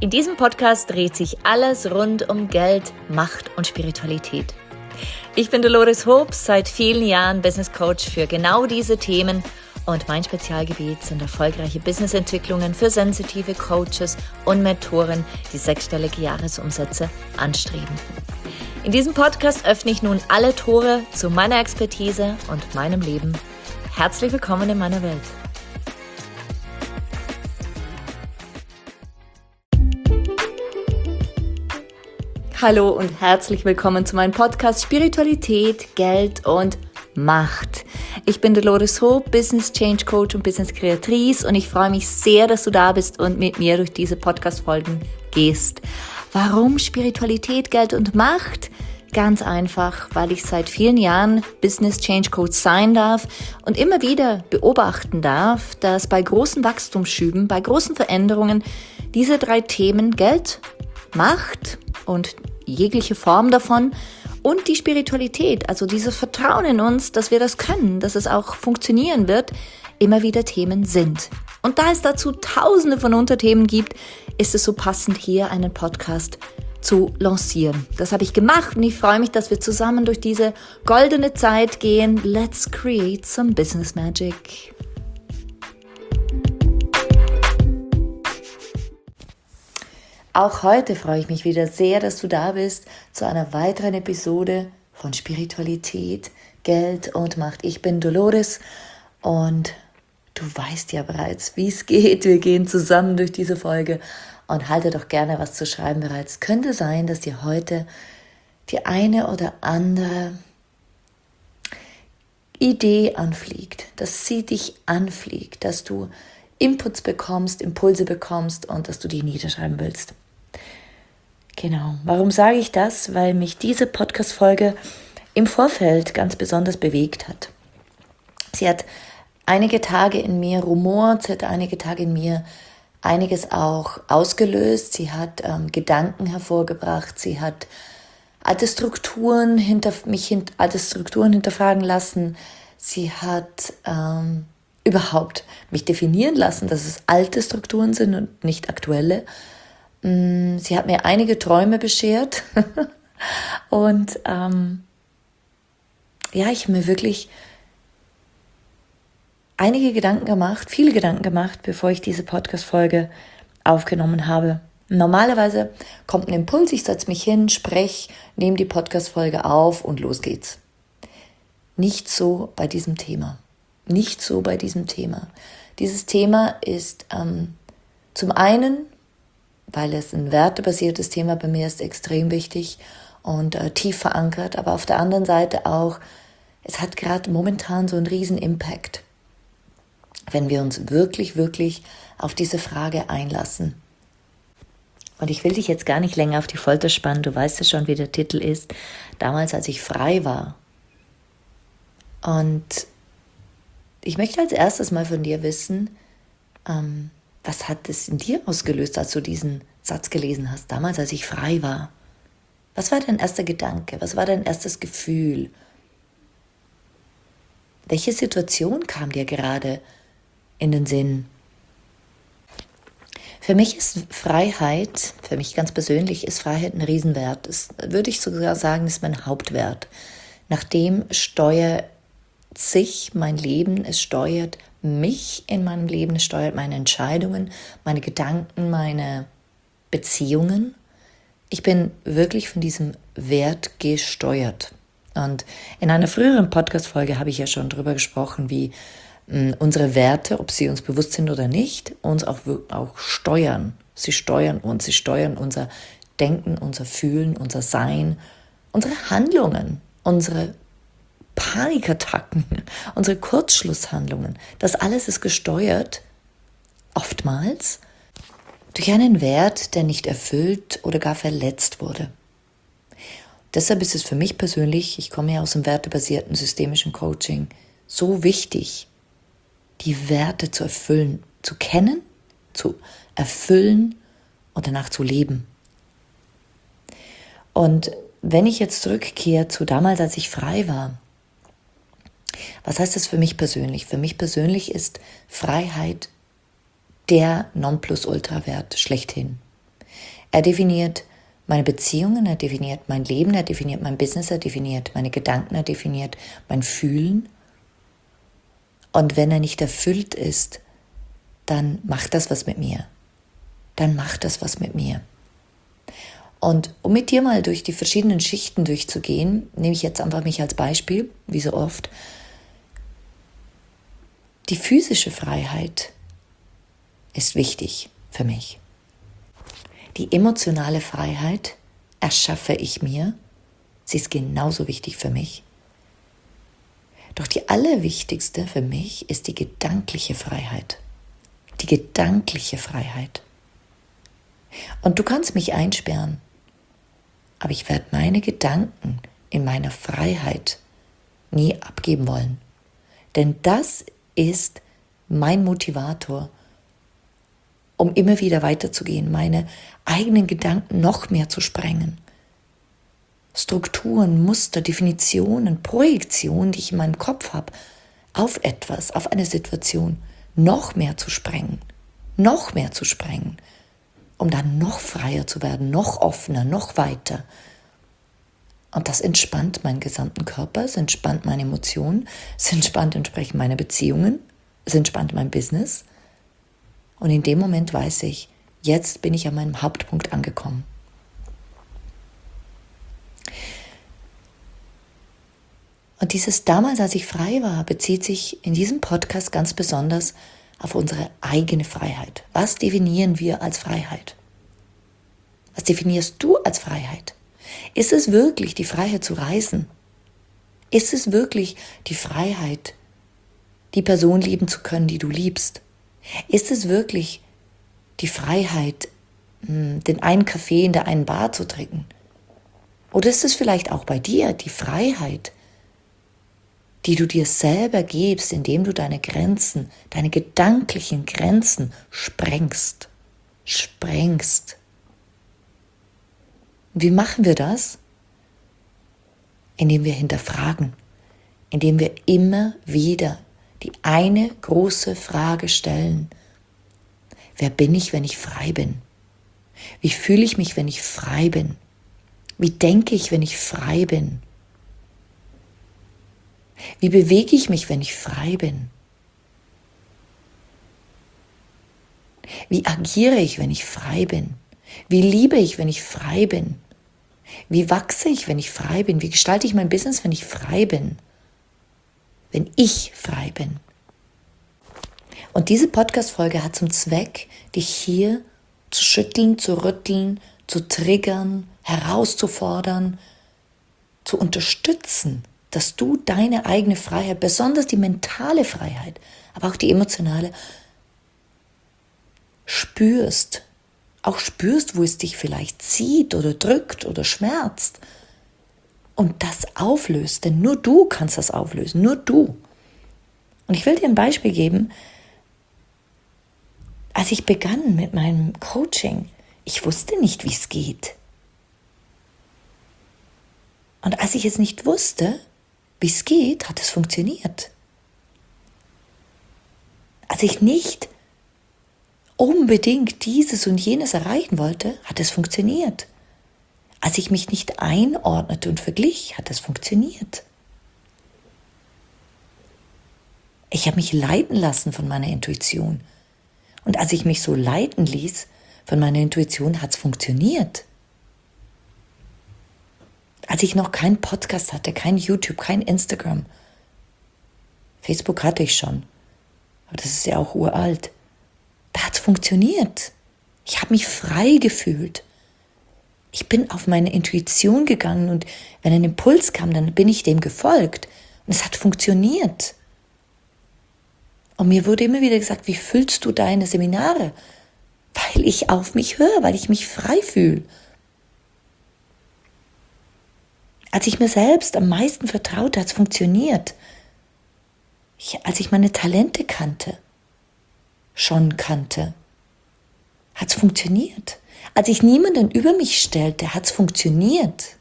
In diesem Podcast dreht sich alles rund um Geld, Macht und Spiritualität. Ich bin Dolores Hobbs, seit vielen Jahren Business Coach für genau diese Themen und mein Spezialgebiet sind erfolgreiche Businessentwicklungen für sensitive Coaches und Mentoren, die sechsstellige Jahresumsätze anstreben. In diesem Podcast öffne ich nun alle Tore zu meiner Expertise und meinem Leben. Herzlich willkommen in meiner Welt. Hallo und herzlich willkommen zu meinem Podcast Spiritualität, Geld und Macht. Ich bin Dolores Hobbs, Business Change Coach und Business Kreatrice und ich freue mich sehr, dass du da bist und mit mir durch diese Podcast-Folgen gehst. Warum Spiritualität, Geld und Macht? Ganz einfach, weil ich seit vielen Jahren Business Change Coach sein darf und immer wieder beobachten darf, dass bei großen Wachstumsschüben, bei großen Veränderungen diese drei Themen Geld, Macht und jegliche Form davon und die Spiritualität, also dieses Vertrauen in uns, dass wir das können, dass es auch funktionieren wird, immer wieder Themen sind. Und da es dazu tausende von Unterthemen gibt, ist es so passend, hier einen Podcast zu lancieren. Das habe ich gemacht und ich freue mich, dass wir zusammen durch diese goldene Zeit gehen. Let's create some business magic. Auch heute freue ich mich wieder sehr, dass du da bist zu einer weiteren Episode von Spiritualität, Geld und Macht. Ich bin Dolores und du weißt ja bereits, wie es geht. Wir gehen zusammen durch diese Folge und halte doch gerne was zu schreiben bereits. Könnte sein, dass dir heute die eine oder andere Idee anfliegt, dass sie dich anfliegt, dass du Inputs bekommst, Impulse bekommst und dass du die niederschreiben willst. Genau. Warum sage ich das? Weil mich diese Podcast-Folge im Vorfeld ganz besonders bewegt hat. Sie hat einige Tage in mir rumort, sie hat einige Tage in mir einiges auch ausgelöst. Sie hat Gedanken hervorgebracht, sie hat alte Strukturen hinterfragen lassen. Sie hat überhaupt mich definieren lassen, dass es alte Strukturen sind und nicht aktuelle. Sie hat mir einige Träume beschert und ich habe mir wirklich viele Gedanken gemacht, bevor ich diese Podcast-Folge aufgenommen habe. Normalerweise kommt ein Impuls, ich setze mich hin, spreche, nehme die Podcast-Folge auf und los geht's. Nicht so bei diesem Thema. Dieses Thema ist zum einen, weil es ein wertebasiertes Thema bei mir ist, extrem wichtig und tief verankert, aber auf der anderen Seite auch, es hat gerade momentan so einen riesen Impact, wenn wir uns wirklich, wirklich auf diese Frage einlassen. Und ich will dich jetzt gar nicht länger auf die Folter spannen, du weißt ja schon, wie der Titel ist, damals, als ich frei war. Und ich möchte als erstes mal von dir wissen, was hat es in dir ausgelöst, als du diesen Satz gelesen hast, damals, als ich frei war? Was war dein erster Gedanke? Was war dein erstes Gefühl? Welche Situation kam dir gerade in den Sinn? Für mich ganz persönlich, ist Freiheit ein Riesenwert. Das würde ich sogar sagen, ist mein Hauptwert. Nach dem steuert sich mein Leben, es steuert mich in meinem Leben, es steuert meine Entscheidungen, meine Gedanken, meine Beziehungen. Ich bin wirklich von diesem Wert gesteuert. Und in einer früheren Podcast-Folge habe ich ja schon darüber gesprochen, wie unsere Werte, ob sie uns bewusst sind oder nicht, uns auch steuern. Sie steuern uns, sie steuern unser Denken, unser Fühlen, unser Sein, unsere Handlungen, unsere Panikattacken, unsere Kurzschlusshandlungen. Das alles ist gesteuert, oftmals, durch einen Wert, der nicht erfüllt oder gar verletzt wurde. Deshalb ist es für mich persönlich, ich komme ja aus dem wertebasierten systemischen Coaching, so wichtig, die Werte zu erfüllen, zu kennen, zu erfüllen und danach zu leben. Und wenn ich jetzt zurückkehre zu damals, als ich frei war, was heißt das für mich persönlich? Für mich persönlich ist Freiheit der Nonplusultra-Wert schlechthin. Er definiert meine Beziehungen, er definiert mein Leben, er definiert mein Business, er definiert meine Gedanken, er definiert mein Fühlen. Und wenn er nicht erfüllt ist, dann macht das was mit mir. Dann macht das was mit mir. Und um mit dir mal durch die verschiedenen Schichten durchzugehen, nehme ich jetzt einfach mich als Beispiel, wie so oft. Die physische Freiheit ist wichtig für mich. Die emotionale Freiheit erschaffe ich mir. Sie ist genauso wichtig für mich. Doch die allerwichtigste für mich ist die gedankliche Freiheit. Die gedankliche Freiheit. Und du kannst mich einsperren, aber ich werde meine Gedanken in meiner Freiheit nie abgeben wollen. Denn das ist mein Motivator, um immer wieder weiterzugehen, meine eigenen Gedanken noch mehr zu sprengen. Strukturen, Muster, Definitionen, Projektionen, die ich in meinem Kopf habe, auf etwas, auf eine Situation, noch mehr zu sprengen, um dann noch freier zu werden, noch offener, noch weiter. Und das entspannt meinen gesamten Körper, es entspannt meine Emotionen, es entspannt entsprechend meine Beziehungen, es entspannt mein Business. Und in dem Moment weiß ich, jetzt bin ich an meinem Hauptpunkt angekommen. Und dieses damals, als ich frei war, bezieht sich in diesem Podcast ganz besonders auf unsere eigene Freiheit. Was definieren wir als Freiheit? Was definierst du als Freiheit? Ist es wirklich die Freiheit zu reisen? Ist es wirklich die Freiheit, die Person lieben zu können, die du liebst? Ist es wirklich die Freiheit, den einen Kaffee in der einen Bar zu trinken? Oder ist es vielleicht auch bei dir die Freiheit, die du dir selber gibst, indem du deine Grenzen, deine gedanklichen Grenzen sprengst? Und wie machen wir das? Indem wir hinterfragen, indem wir immer wieder die eine große Frage stellen: Wer bin ich, wenn ich frei bin? Wie fühle ich mich, wenn ich frei bin? Wie denke ich, wenn ich frei bin? Wie bewege ich mich, wenn ich frei bin? Wie agiere ich, wenn ich frei bin? Wie liebe ich, wenn ich frei bin? Wie wachse ich, wenn ich frei bin? Wie gestalte ich mein Business, wenn ich frei bin? Wenn ich frei bin. Und diese Podcast-Folge hat zum Zweck, dich hier zu schütteln, zu rütteln, zu triggern, herauszufordern, zu unterstützen, dass du deine eigene Freiheit, besonders die mentale Freiheit, aber auch die emotionale, spürst. Auch spürst, wo es dich vielleicht zieht oder drückt oder schmerzt. Und das auflöst, denn nur du kannst das auflösen, nur du. Und ich will dir ein Beispiel geben. Als ich begann mit meinem Coaching, ich wusste nicht, wie es geht. Und als ich es nicht wusste, wie es geht, hat es funktioniert. Als ich nicht unbedingt dieses und jenes erreichen wollte, hat es funktioniert. Als ich mich nicht einordnete und verglich, hat es funktioniert. Ich habe mich leiten lassen von meiner Intuition. Und als ich mich so leiten ließ von meiner Intuition, hat es funktioniert. Als ich noch keinen Podcast hatte, kein YouTube, kein Instagram. Facebook hatte ich schon, aber das ist ja auch uralt. Da hat es funktioniert. Ich habe mich frei gefühlt. Ich bin auf meine Intuition gegangen und wenn ein Impuls kam, dann bin ich dem gefolgt. Und es hat funktioniert. Und mir wurde immer wieder gesagt, wie füllst du deine Seminare? Weil ich auf mich höre, weil ich mich frei fühle. Als ich mir selbst am meisten vertraute, hat es funktioniert. Als ich meine Talente kannte, hat es funktioniert. Als ich niemanden über mich stellte, hat es funktioniert.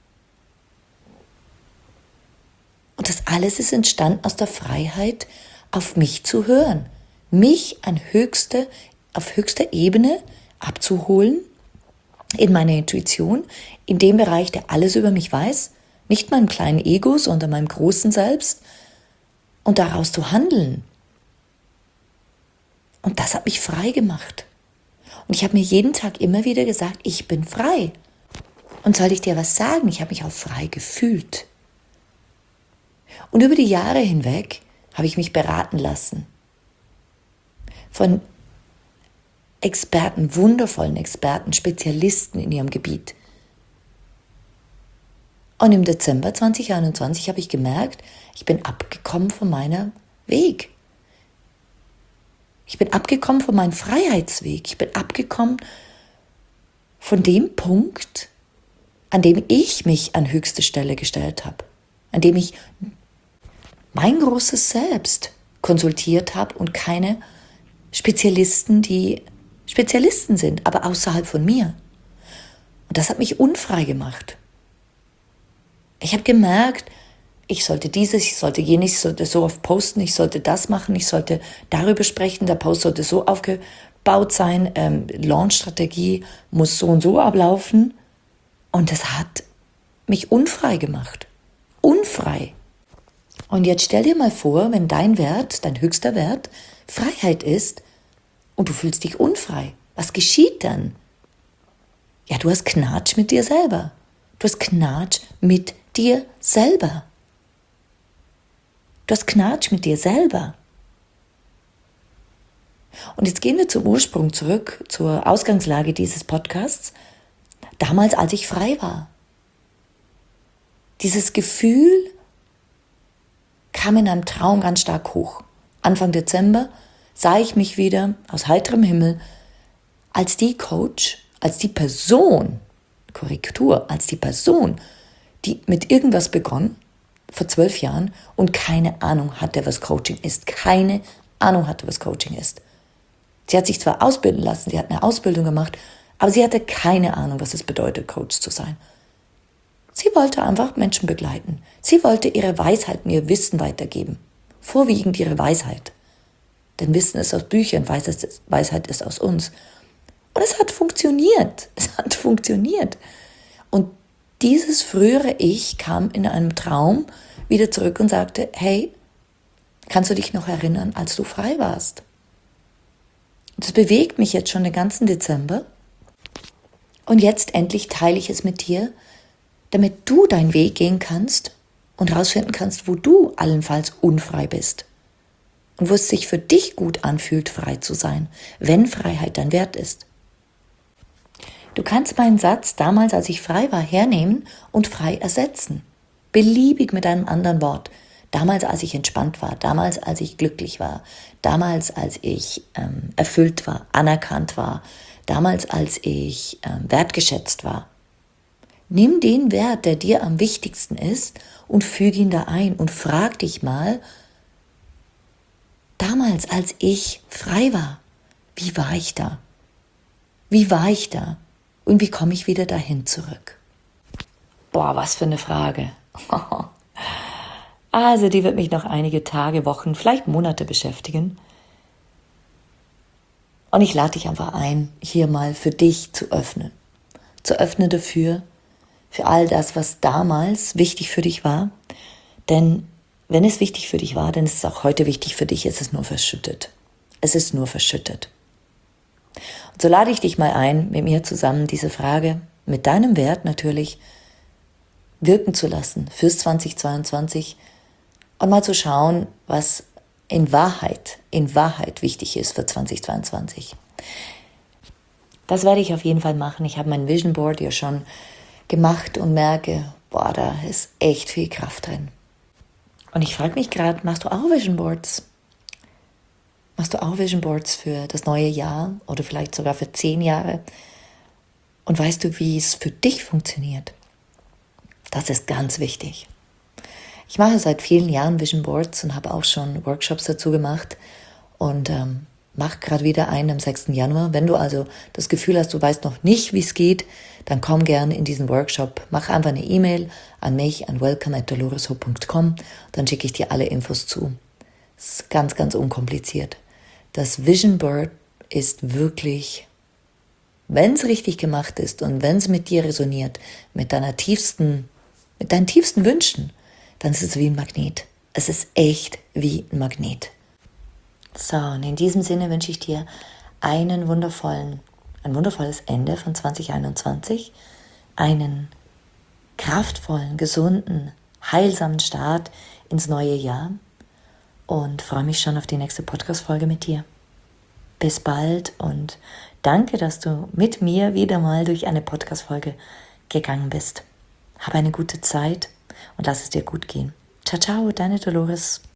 Und das alles ist entstanden aus der Freiheit, auf mich zu hören, mich auf höchster Ebene abzuholen in meiner Intuition, in dem Bereich, der alles über mich weiß, nicht meinem kleinen Ego, sondern meinem großen Selbst, und daraus zu handeln. Und das hat mich frei gemacht. Und ich habe mir jeden Tag immer wieder gesagt, ich bin frei. Und soll ich dir was sagen? Ich habe mich auch frei gefühlt. Und über die Jahre hinweg habe ich mich beraten lassen von Experten, wundervollen Experten, Spezialisten in ihrem Gebiet. Und im Dezember 2021 habe ich gemerkt, ich bin abgekommen von meinem Weg. Ich bin abgekommen von meinem Freiheitsweg. Ich bin abgekommen von dem Punkt, an dem ich mich an höchste Stelle gestellt habe, an dem ich mein großes Selbst konsultiert habe und keine Spezialisten, die Spezialisten sind, aber außerhalb von mir. Und das hat mich unfrei gemacht. Ich habe gemerkt, ich sollte dieses, ich sollte jenes, ich sollte so oft posten, ich sollte das machen, ich sollte darüber sprechen, der Post sollte so aufgebaut sein, Launch-Strategie muss so und so ablaufen. Und das hat mich unfrei gemacht. Unfrei. Und jetzt stell dir mal vor, wenn dein Wert, dein höchster Wert, Freiheit ist und du fühlst dich unfrei. Was geschieht dann? Ja, du hast Knatsch mit dir selber. Du hast Knatsch mit dir selber. Du hast Knatsch mit dir selber. Und jetzt gehen wir zum Ursprung zurück, zur Ausgangslage dieses Podcasts. Damals, als ich frei war. Dieses Gefühl kam in einem Traum ganz stark hoch. Anfang Dezember sah ich mich wieder aus heiterem Himmel als die Coach, als die Person, Korrektur, als die Person, die mit irgendwas begonnen, vor 12 Jahren, und keine Ahnung hatte, was Coaching ist. Keine Ahnung hatte, was Coaching ist. Sie hat sich zwar ausbilden lassen, sie hat eine Ausbildung gemacht, aber sie hatte keine Ahnung, was es bedeutet, Coach zu sein. Sie wollte einfach Menschen begleiten. Sie wollte ihre Weisheiten, ihr Wissen weitergeben. Vorwiegend ihre Weisheit. Denn Wissen ist aus Büchern, Weisheit ist aus uns. Und es hat funktioniert. Es hat funktioniert. Und dieses frühere Ich kam in einem Traum wieder zurück und sagte, hey, kannst du dich noch erinnern, als du frei warst? Das bewegt mich jetzt schon den ganzen Dezember. Und jetzt endlich teile ich es mit dir, damit du deinen Weg gehen kannst und herausfinden kannst, wo du allenfalls unfrei bist. Und wo es sich für dich gut anfühlt, frei zu sein, wenn Freiheit dein Wert ist. Du kannst meinen Satz damals, als ich frei war, hernehmen und frei ersetzen. Beliebig mit einem anderen Wort. Damals, als ich entspannt war, damals, als ich glücklich war, damals, als ich erfüllt war, anerkannt war, damals, als ich wertgeschätzt war. Nimm den Wert, der dir am wichtigsten ist, und füge ihn da ein und frag dich mal, damals, als ich frei war, wie war ich da? Wie war ich da? Und wie komme ich wieder dahin zurück? Boah, was für eine Frage. Also, die wird mich noch einige Tage, Wochen, vielleicht Monate beschäftigen. Und ich lade dich einfach ein, hier mal für dich zu öffnen. Zu öffnen dafür, für all das, was damals wichtig für dich war. Denn wenn es wichtig für dich war, dann ist es auch heute wichtig für dich. Es ist nur verschüttet. Es ist nur verschüttet. Und so lade ich dich mal ein, mit mir zusammen diese Frage mit deinem Wert natürlich wirken zu lassen fürs 2022 und mal zu schauen, was in Wahrheit wichtig ist für 2022. Das werde ich auf jeden Fall machen. Ich habe mein Vision Board ja schon gemacht und merke, boah, da ist echt viel Kraft drin. Und ich frage mich gerade, machst du auch Vision Boards? Machst du auch Vision Boards für das neue Jahr oder vielleicht sogar für 10 Jahre? Und weißt du, wie es für dich funktioniert? Das ist ganz wichtig. Ich mache seit vielen Jahren Vision Boards und habe auch schon Workshops dazu gemacht und mache gerade wieder einen am 6. Januar. Wenn du also das Gefühl hast, du weißt noch nicht, wie es geht, dann komm gerne in diesen Workshop. Mach einfach eine E-Mail an mich, an welcome@doloreshope.com. Dann schicke ich dir alle Infos zu. Es ist ganz, ganz unkompliziert. Das Vision Board ist wirklich wenn es richtig gemacht ist und wenn es mit dir resoniert, mit deinen tiefsten Wünschen, dann ist es wie ein Magnet. Es ist echt wie ein Magnet. So, und in diesem Sinne wünsche ich dir ein wundervolles Ende von 2021, einen kraftvollen, gesunden, heilsamen Start ins neue Jahr und freue mich schon auf die nächste Podcast-Folge mit dir. Bis bald und danke, dass du mit mir wieder mal durch eine Podcast-Folge gegangen bist. Hab eine gute Zeit und lass es dir gut gehen. Ciao, ciao, deine Dolores.